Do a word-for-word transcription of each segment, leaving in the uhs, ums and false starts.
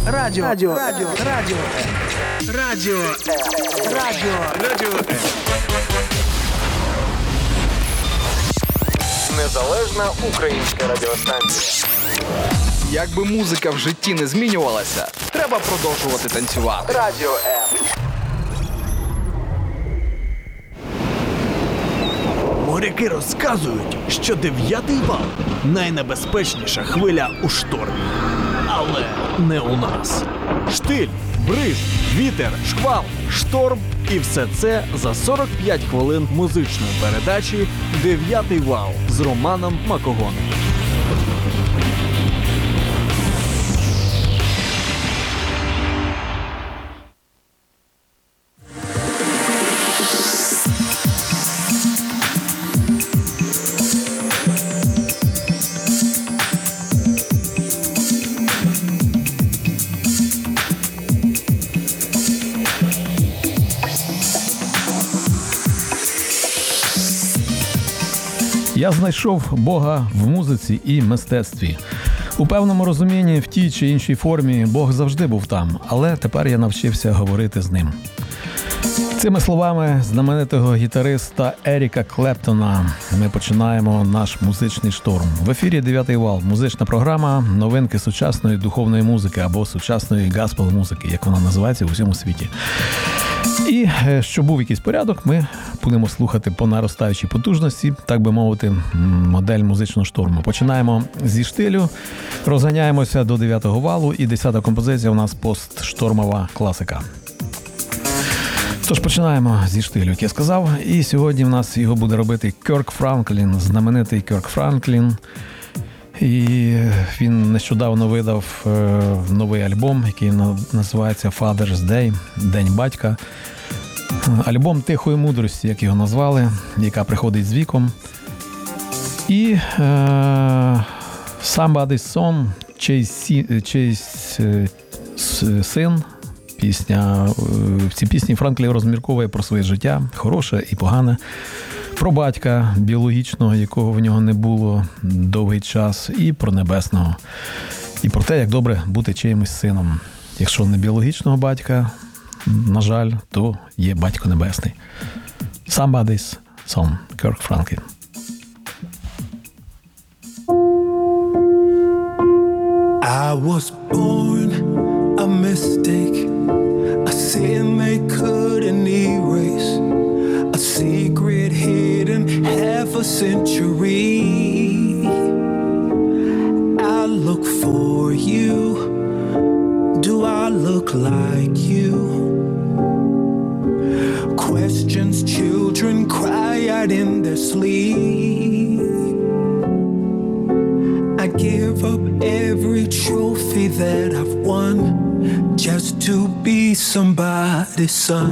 Радіо. Радіо. Радіо. Радіо. Радіо. Радіо. Радіо. Незалежна українська радіостанція. Якби музика в житті не змінювалася, треба продовжувати танцювати. Радіо М. Моряки розказують, що дев'ятий вал – найнебезпечніша хвиля у штормі. Але не у нас. Штиль, бриз, вітер, шквал, шторм і все це за сорок п'ять хвилин музичної передачі «Дев'ятий вал» з Романом Макогоном. Я знайшов Бога в музиці і мистецтві. У певному розумінні, в тій чи іншій формі, Бог завжди був там, але тепер я навчився говорити з ним. Цими словами знаменитого гітариста Еріка Клептона ми починаємо наш музичний шторм. В ефірі «Дев'ятий вал» – музична програма, новинки сучасної духовної музики або сучасної гаспел-музики, як вона називається у всьому світі. І, щоб був якийсь порядок, ми будемо слухати по наростаючій потужності, так би мовити, модель музичного шторму. Починаємо зі штилю, розганяємося до дев'ятого валу, і десята композиція у нас постштормова класика. Тож починаємо зі штилю, як я сказав, і сьогодні в нас його буде робити Кёрк Франклін, знаменитий Кёрк Франклін. І він нещодавно видав е, новий альбом, який називається Father's Day, День батька. Альбом тихої мудрості, як його назвали, яка приходить з віком. І е, Somebody's Son, чийсь, чийсь син, пісня. В цій пісні Франклін розмірковує про своє життя, хороше і погане, про батька біологічного, якого в нього не було довгий час, і про небесного. І про те, як добре бути чиїмось сином. Якщо не біологічного батька, на жаль, то є батько небесний. Somebody's Son, Кёрк Франклін. I was born a mistake, a sin they couldn't erase, a secret hidden half a century. I look for you. Do I look like you? Questions children cry out in their sleep. I give up every trophy that I've won just to be somebody's son.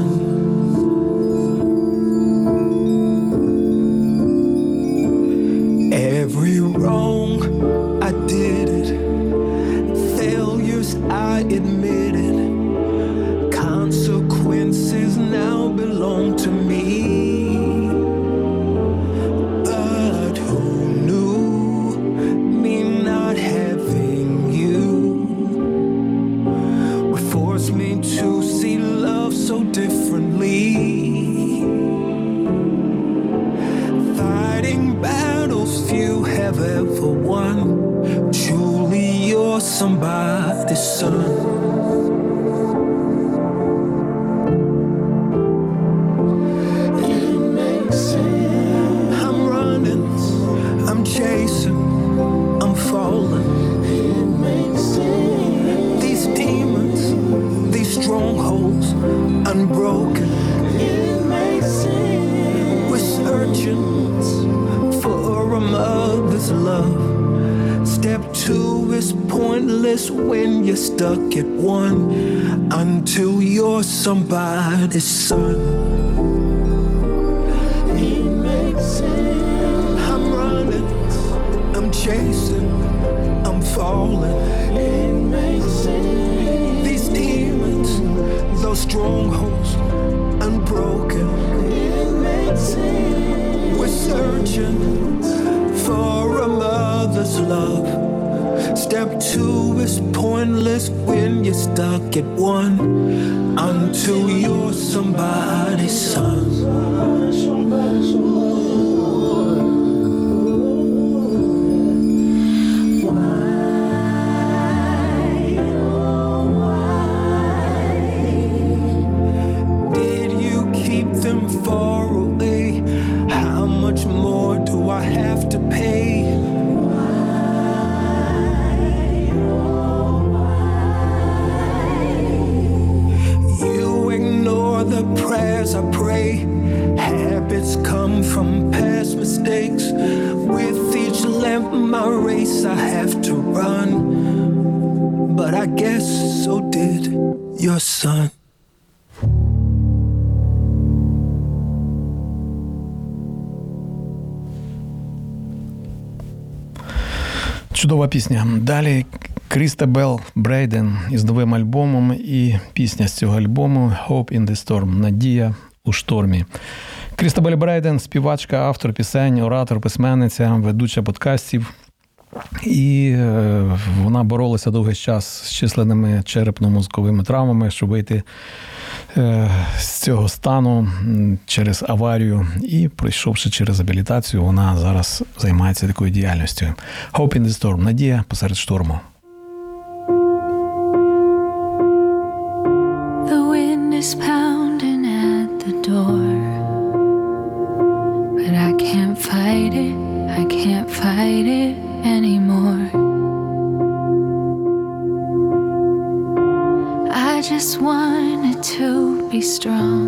Every wrong, I did it. Failures, I admitted. Consequences now belong to me. But who knew me not having you would force me to see love so differently. Fighting battles few have ever won. Truly you're somebody's son. I'm running, I'm chasing, I'm falling. These demons, these strongholds, unbroken. We're searching for a mother's love. Step two is pointless when you're stuck at one, until you're somebody's son. I'm running, I'm chasing, I'm falling. These demons, those strongholds, unbroken. We're searching for a mother's love. Step two is pointless when you're stuck at one until you're somebody's son. Did you keep them far away? How much more do I have to pay? The prayers I pray, habits come from past mistakes. With each lap my race I have to run, but I guess so did your son. Чудова пісня. Далі Крістабел Брейден із новим альбомом, і пісня з цього альбому «Hope in the Storm» – «Надія у штормі». Крістабел Брейден – співачка, автор пісень, оратор, письменниця, ведуча подкастів. І вона боролася довгий час з численними черепно-мозковими травмами, щоб вийти з цього стану через аварію. І, пройшовши через реабілітацію, вона зараз займається такою діяльністю. «Hope in the Storm» – «Надія посеред шторму». Is pounding at the door, but I can't fight it, I can't fight it anymore. I just wanted to be strong,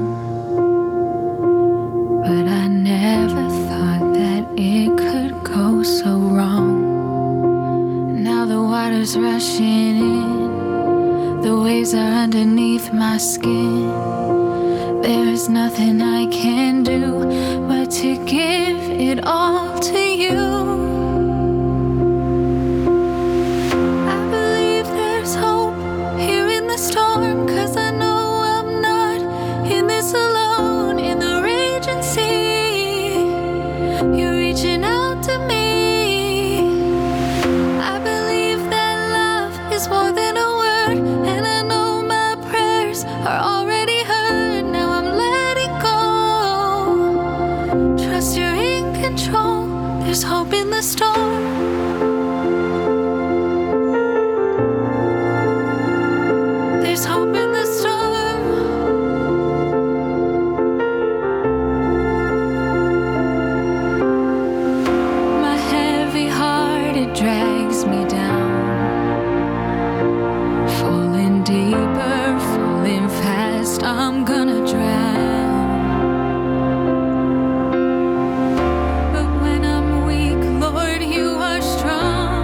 but I never thought that it could go so wrong. Now the water's rushing in, the waves are underneath my skin. There's nothing I can do but to give it all to you. I believe there's hope here in the storm, 'cause I know I'm not in this alone. In the raging sea, you're reaching out to me. I believe that love is more than a word, and I know my prayers are already heard. Now I'm letting go. Trust you're in control. There's hope in the storm. There's hope in the storm. My heavy heart, it drags me down. Falling deeper, falling fast, I'm gonna drown. But when I'm weak, Lord, you are strong.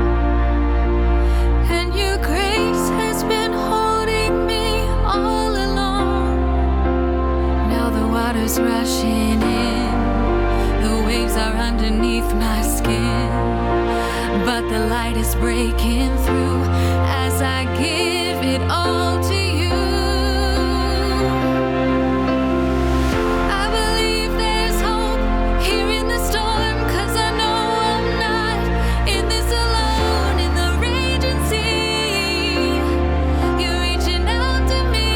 And your grace has been holding me all along. Now the water's rushing in, the waves are underneath my skin, but the light is breaking through as I give it all to you. I believe there's hope here in the storm, 'cause I know I'm not in this alone. In the raging sea, you're reaching out to me.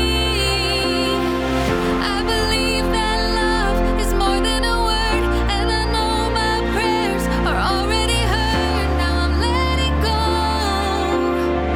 I believe that love is more than a word, and I know my prayers are already heard. Now I'm letting go.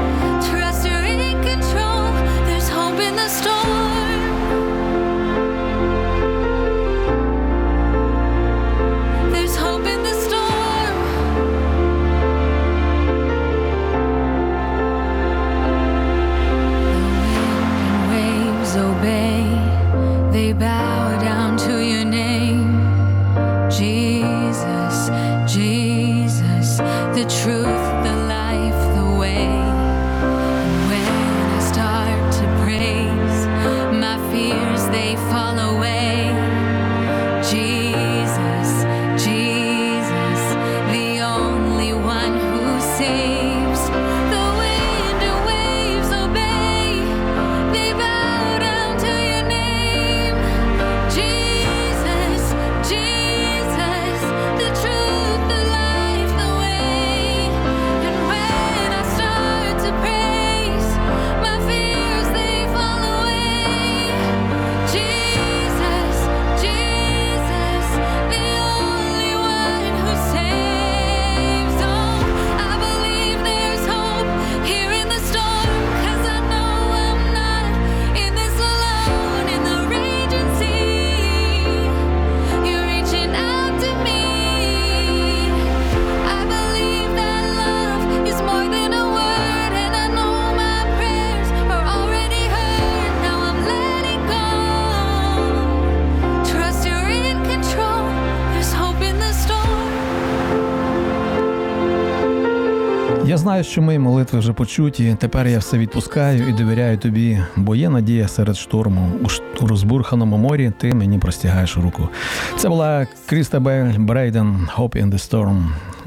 знаю, що мої молитви вже почуті. Тепер я все відпускаю і довіряю тобі, бо є надія серед шторму. У, ш... у розбурханому морі ти мені простягаєш руку. Це була Крістабель Брейден «Hope in the Storm».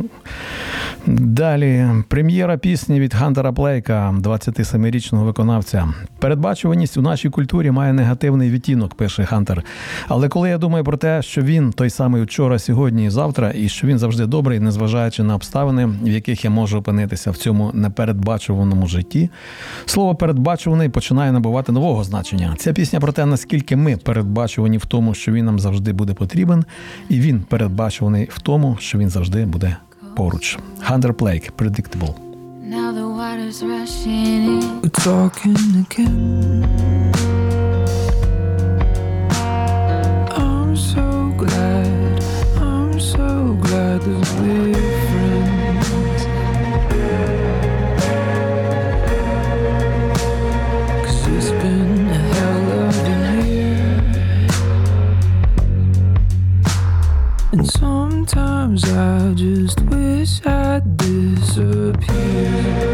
Далі прем'єра пісні від Хантера Блейка, двадцятисемирічного виконавця. Передбачуваність у нашій культурі має негативний відтінок, пише Хантер. Але коли я думаю про те, що він той самий вчора, сьогодні і завтра, і що він завжди добрий, незважаючи на обставини, в яких я можу опинитися в цьому непередбачуваному житті, слово «передбачуваний» починає набувати нового значення. Ця пісня про те, наскільки ми передбачувані в тому, що він нам завжди буде потрібен, і він передбачуваний в тому, що він завжди буде поруч. Хантер Блейк, Predictable. Now the water's rushing in. We're talking again. I'm so glad, I'm so glad that we're friends. 'Cause it's been a hell of a year, and sometimes I just wish I'd disappear.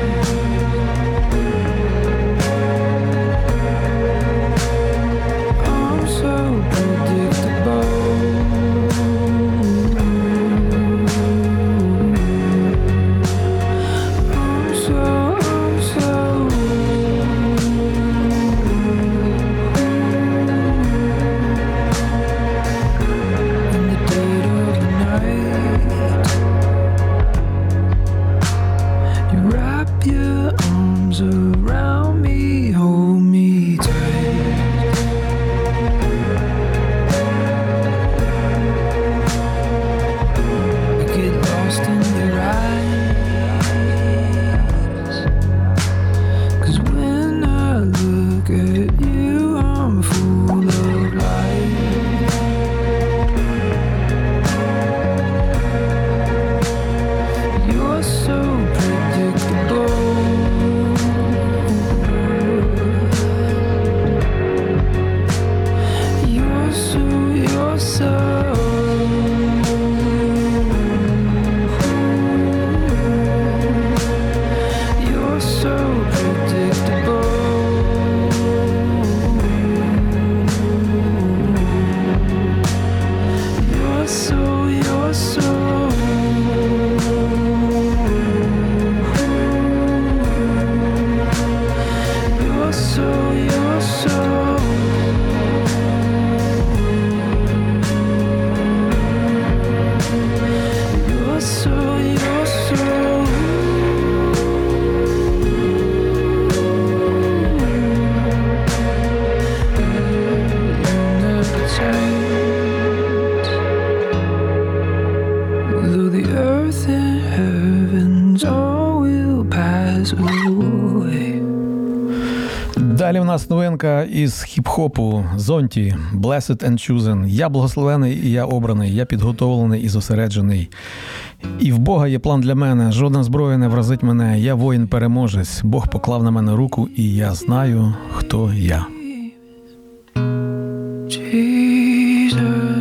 I'm so predictable. I'm so, I'm so. In the dead of the night, you wrap your arms around me, hold me tight. I get lost in your eyes, 'cause when I look at you, I'm full of light. You're so predictable. You're so, you're so. You're so predictable. You're so, you're so. You're so, you're so. You're so, you're so. You never change. Though the earth and heavens all will pass away. Далі в нас новинка із хіп-хопу «Зонті», «Blessed and Chosen». Я благословений і я обраний, я підготовлений і зосереджений. І в Бога є план для мене, жодна зброя не вразить мене, я воїн-переможець. Бог поклав на мене руку, і я знаю, хто я. Jesus,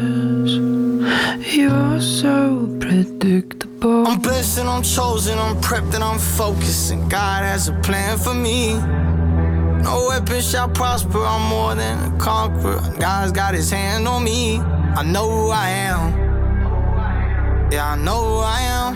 you're so predictable. I'm blessed and I'm chosen, I'm prepped and I'm focused, and God has a plan for me. No weapon shall prosper, I'm more than a conqueror. God's got his hand on me. I know who I am. Yeah, I know who I am.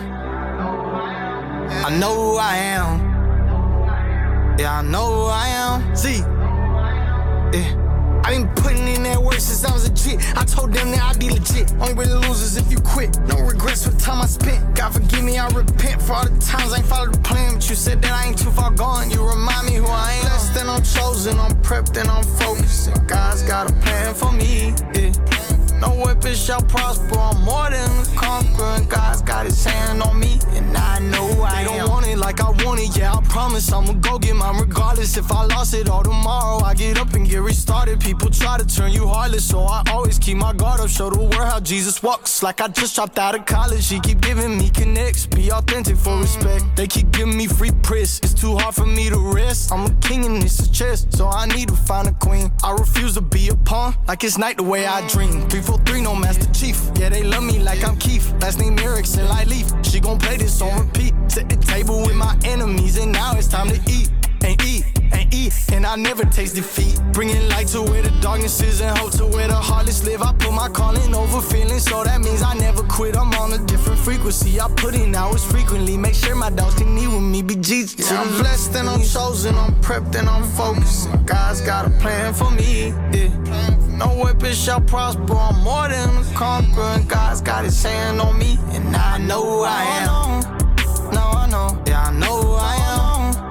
I know who I am. Yeah, I know who I am. See, yeah. I been putting in that work since I was a jit. I told them that I'd be legit. Only way to lose is if you quit. No regrets for the time I spent. God forgive me, I repent for all the times I ain't followed the plan. But you said that I ain't too far gone. You remind me who I am. Blessed and I'm chosen, I'm prepped and I'm focused, and God's got a plan for me. Yeah. No weapon shall prosper, I'm more than a conqueror, and God's got his hand on me, and I know who I am. They don't want it like I want it, yeah, I promise I'ma go get mine regardless. If I lost it all tomorrow, I get up and get restarted. People try to turn you heartless, so I always keep my guard up. Show the world how Jesus walks, like I just dropped out of college. He keep giving me connects, be authentic for respect. They keep giving me free press, it's too hard for me to rest. I'm a king and this is chess, so I need to find a queen. I refuse to be a pawn, like it's night the way I dream. Three, four three, no Master Chief. Yeah, they love me like I'm Keith. Last name Erickson, like Leaf. She gon' play this on repeat. Set the table with my enemies, and now it's time to eat. And eat, and eat, and I never taste defeat. Bringing light to where the darkness is and hope to where the heartless live. I put my calling over feeling, so that means I never quit. I'm on a different frequency. I put in hours frequently. Make sure my dogs can eat with me. Big G's. Yeah, I'm blessed and I'm chosen. I'm prepped and I'm focused. God's got a plan for me. Yeah. No weapon shall prosper. I'm more than a conqueror. And God's got his hand on me. And I know who I am. Now I know. Yeah, I know who I am.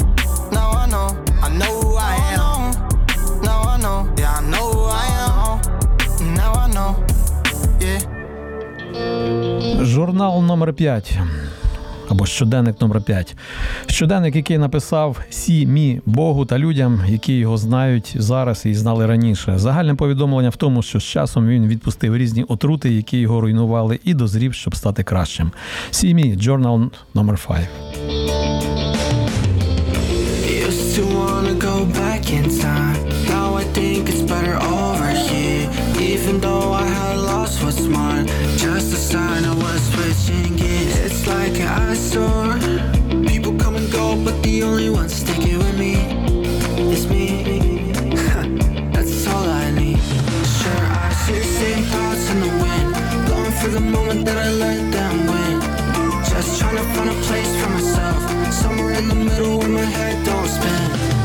I know who I am. Now I know. Yeah, I know who I am. Now I know. Yeah. Журнал номер п'ять. Або щоденник номер п'ять. Щоденник, який написав Сі Мі Богу та людям, які його знають зараз і знали раніше. Загальне повідомлення в тому, що з часом він відпустив різні отрути, які його руйнували, і дозрів, щоб стати кращим. Сі Мі, журнал номер п'ять. To wanna go back in time. Now I think it's better over here. Even though I had lost what's mine, just a sign I was switching gears. It's like an eyesore. People come and go, but the only one sticking with me is me. That's all I need. Sure, I see the same thoughts in the wind, going for the moment that I let them win. Just trying to find a place for myself, somewhere in the middle where my head don't spin.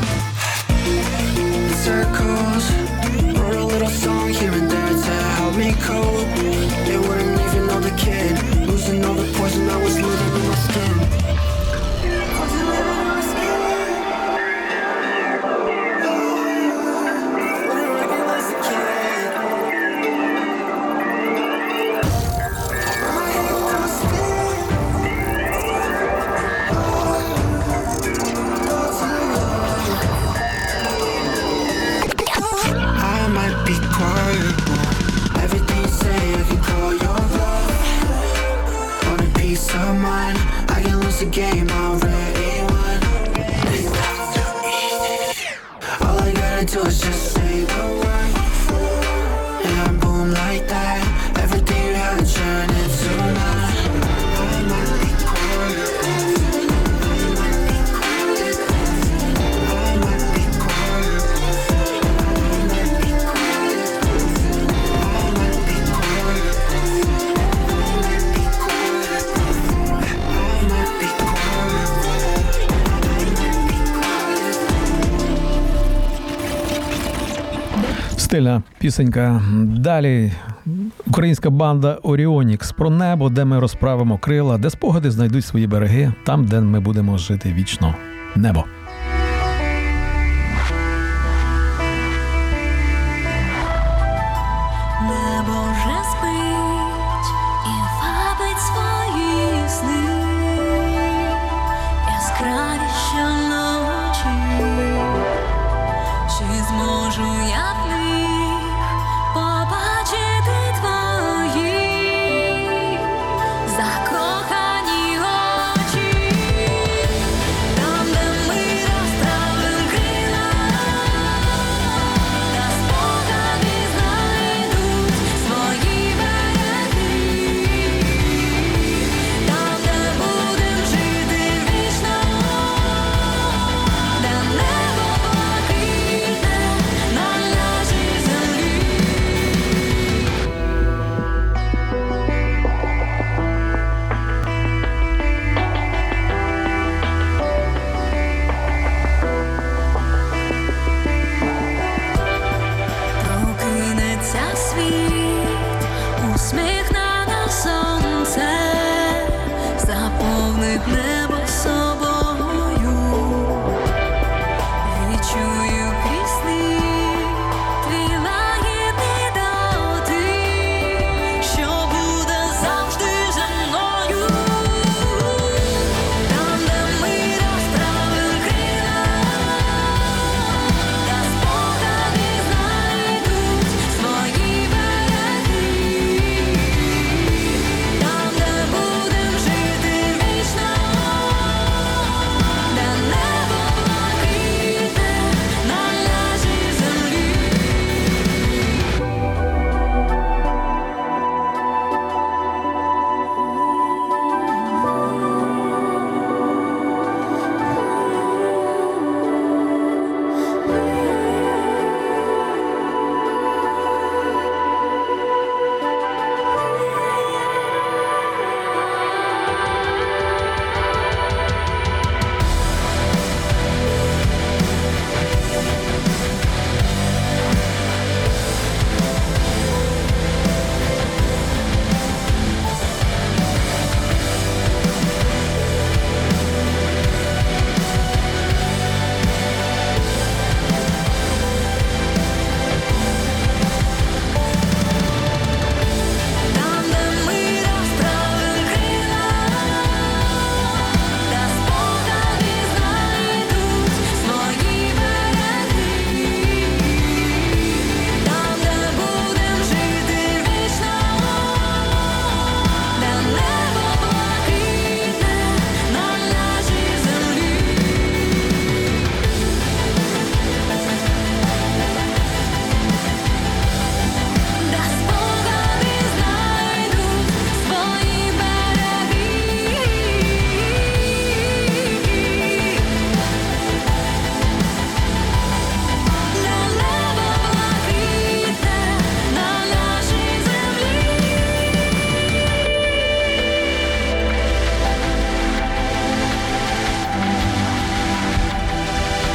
Circles, wrote a little song here and there to help me cope. They wouldn't even know the kid, losing all the poison that was living in my skin. Game already won. All I gotta do is just say the word, and boom like that. Everything you had to turn into mine. I might be quiet. I might be quiet. I might be quiet. I might be quiet. I might be quiet. Стильна пісенька. Далі українська банда Оріонікс про небо, де ми розправимо крила, де спогади знайдуть свої береги, там, де ми будемо жити вічно. Небо. Небо вже спить і вабить свої сни, яскраві щоночі. Чи зможу я в них побачити твої закохані очі? Там, де ми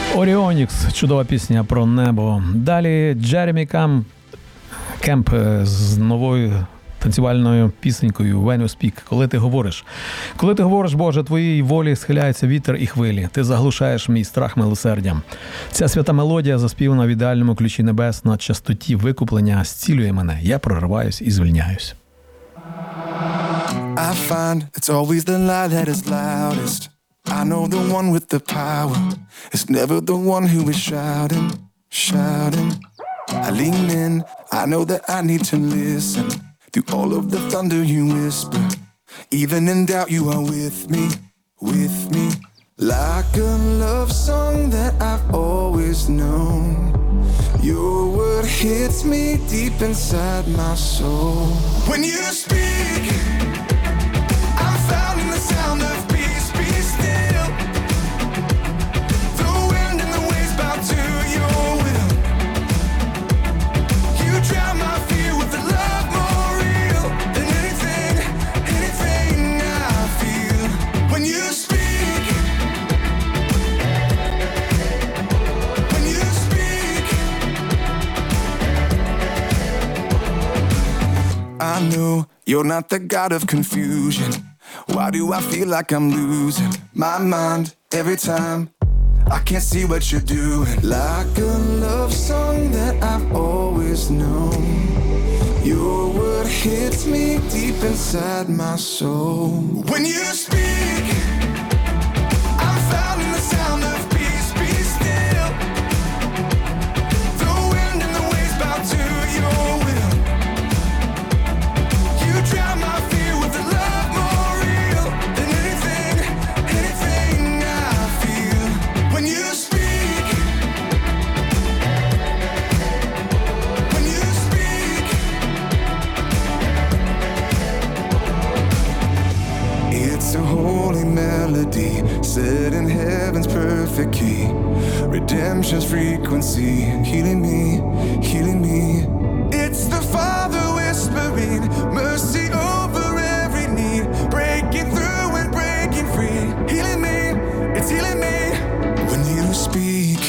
Оріонікс, чудова пісня про небо. Далі Джеремі Кемп, Кемп з новою танцювальною пісенькою «When You Speak». Коли ти говориш. Коли ти говориш, Боже, твоїй волі схиляється вітер і хвилі. Ти заглушаєш мій страх милосердям. Ця свята мелодія, заспівана в ідеальному ключі небес на частоті викуплення, зцілює мене. Я прориваюсь і звільняюсь. I find it's always the lie that is loudest. I know the one with the power. It's never the one who is shouting, shouting. I lean in, I know that I need to listen. Through all of the thunder you whisper. Even in doubt you are with me, with me. Like a love song that I've always known. Your word hits me deep inside my soul. When you speak, I'm found in the sound of peace. Be still. The wind and the waves bow to your will. You drown my fear with the love more real than anything, anything I feel. When you speak, when you speak, I know you're not the God of confusion. Why do I feel like I'm losing my mind every time? I can't see what you're doing. Like a love song that I've always known. Your word hits me deep inside my soul. When you speak, I'm found in the sound of peace. Be still. The wind and the waves bow to your will. You drown my fear with the love more real than anything, anything I feel. When you speak, when you speak, it's a holy melody set in heaven's perfect key. Redemption's frequency, healing me, healing me. It's the Father whispering, mercy over every need, breaking through and breaking free. Healing me, it's healing me. When you speak,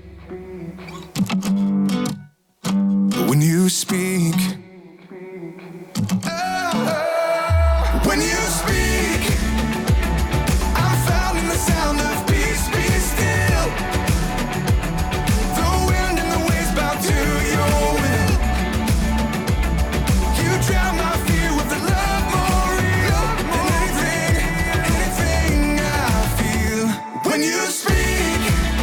when you speak, oh, when you speak, I'm found in the sound of peace. Be still. The wind and the waves bow to your will. You drown my fear with the love more real than anything, anything I feel. When you speak,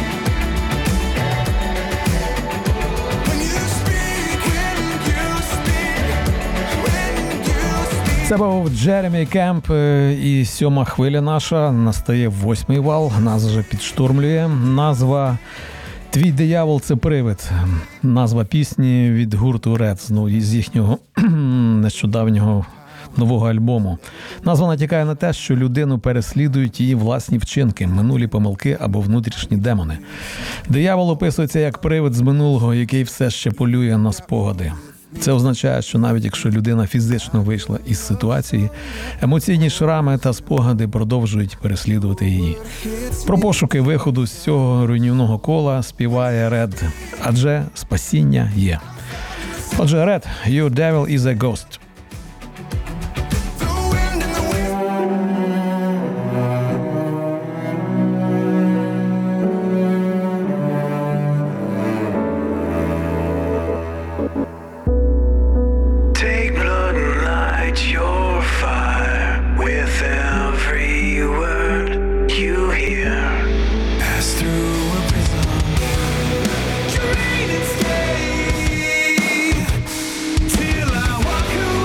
when you speak, when you speak, when you speak. Це був Джеремі Кемп і сьома хвиля наша. Настає восьмий вал, нас вже підштурмлює. Назва «Твій диявол – це привид». Назва пісні від гурту Red, ну, із їхнього нещодавнього нового альбому. Назва натякає на те, що людину переслідують її власні вчинки, минулі помилки або внутрішні демони. Диявол описується як привид з минулого, який все ще полює на спогади. Це означає, що навіть якщо людина фізично вийшла із ситуації, емоційні шрами та спогади продовжують переслідувати її. Про пошуки виходу з цього руйнівного кола співає Red, адже спасіння є. Отже, Red, Your Devil is a Ghost. Till I walk away.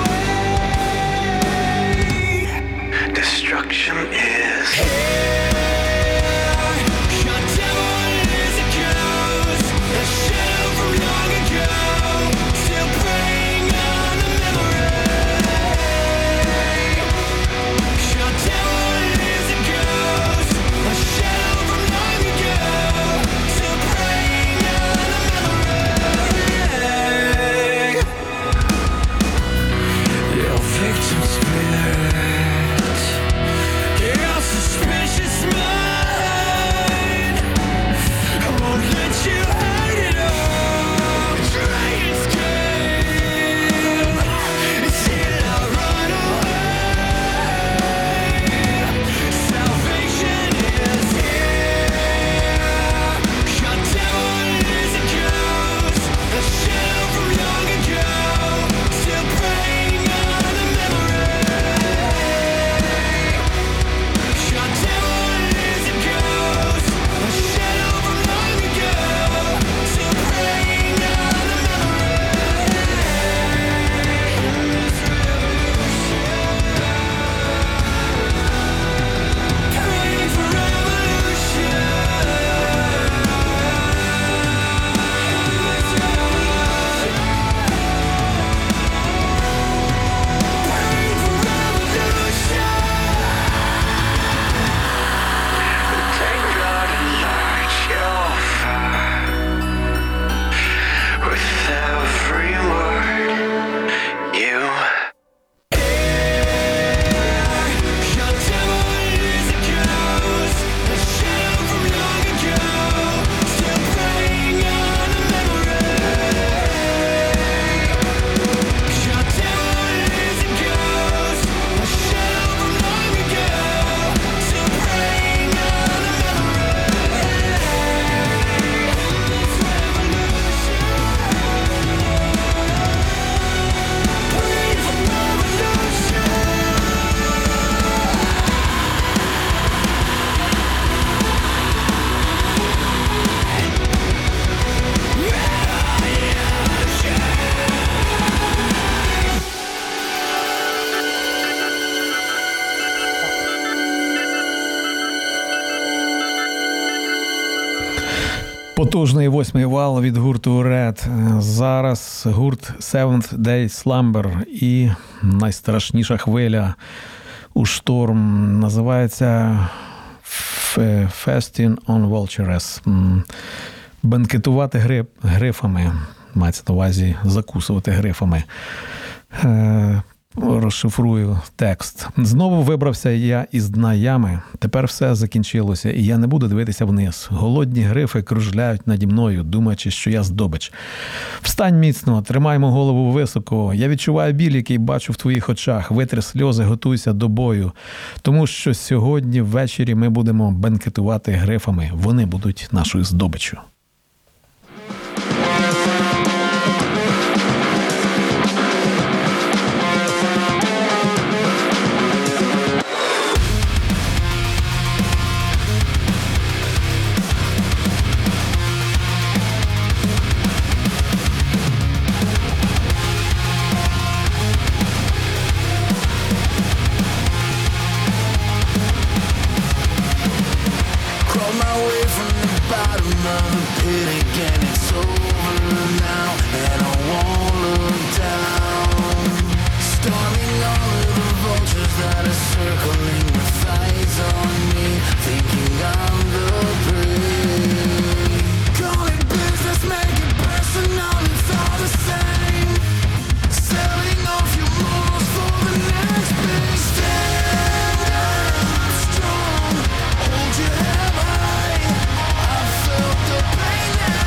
Потужний восьмий вал від гурту Red. Зараз гурт Seventh Day Slumber і найстрашніша хвиля у шторм називається Feasting on Vultures. Бенкетувати гриф, грифами, мається на увазі закусувати грифами. Е, розшифрую текст. Знову вибрався я із дна ями. Тепер все закінчилося, і я не буду дивитися вниз. Голодні грифи кружляють наді мною, думаючи, що я здобич. Встань міцно, тримаймо голову високо. Я відчуваю біль, який бачу в твоїх очах. Витри сльози, готуйся до бою. Тому що сьогодні ввечері ми будемо бенкетувати грифами. Вони будуть нашою здобиччю. Stand up strong, hold your head high. I felt the pain that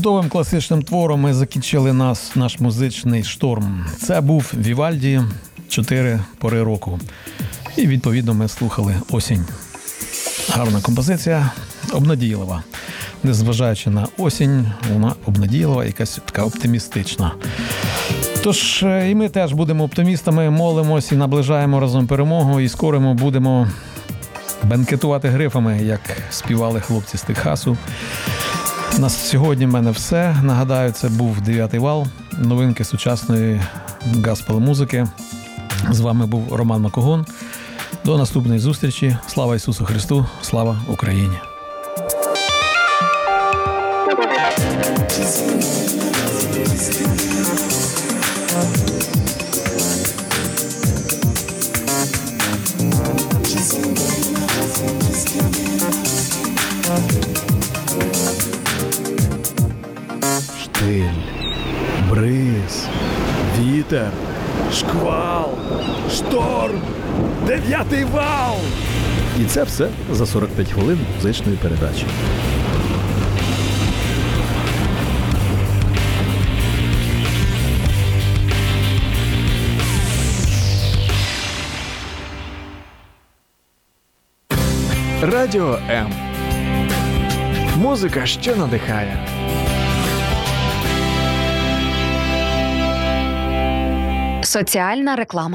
Чудовим класичним твором ми закінчили нас, наш музичний шторм. Це був Вівальді «Чотири пори року». І, відповідно, ми слухали «Осінь». Гарна композиція, обнадійлива. Незважаючи на осінь, вона обнадійлива, якась така оптимістична. Тож і ми теж будемо оптимістами, молимось і наближаємо разом перемогу, і скоро ми будемо бенкетувати грифами, як співали хлопці з Техасу. На сьогодні в мене все. Нагадаю, це був «Дев'ятий вал», новинки сучасної гаспел-музики. З вами був Роман Макогон. До наступної зустрічі. Слава Ісусу Христу! Слава Україні! Штиль, бриз, вітер, шквал, шторм, дев'ятий вал. І це все за сорок п'ять хвилин музичної передачі. Радіо М. Музика, що надихає. Соціальна реклама.